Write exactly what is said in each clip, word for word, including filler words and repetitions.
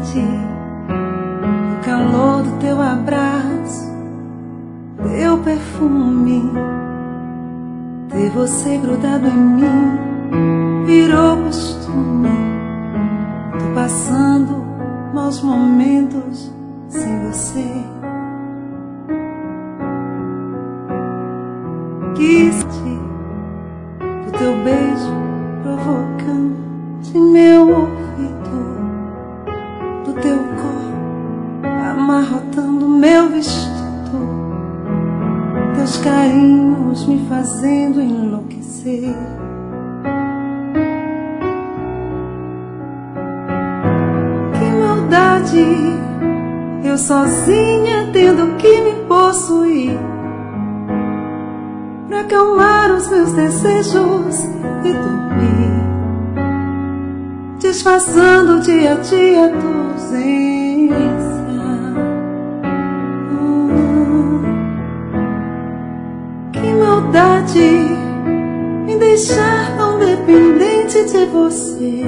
saudade, o calor do teu abraço, teu perfume, ter você grudado em mim virou costume. Tô passando maus momentos sem você. Quis-te do teu beijo provocante meu ouvido, do teu corpo amarrotando meu vestido, teus carinhos me fazendo enlouquecer. Que maldade, eu sozinha tendo que me possuir pra acalmar os meus desejos e dormir, disfarçando dia a dia a tua ausência. Hum, que maldade me deixar tão dependente de você.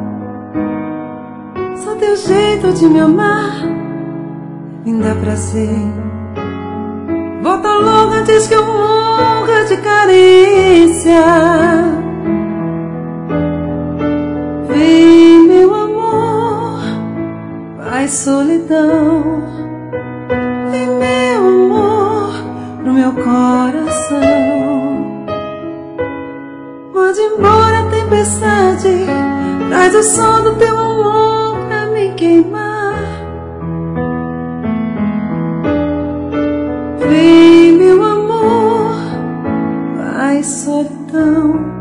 Só teu jeito de me amar me dá prazer. Volta logo antes que eu morra de carência. Vem, meu amor, faz solidão. Vem, meu amor, pro meu coração. Mande embora a tempestade, traz o sol do teu amor pra me queimar. Vem, meu amor, faz solidão.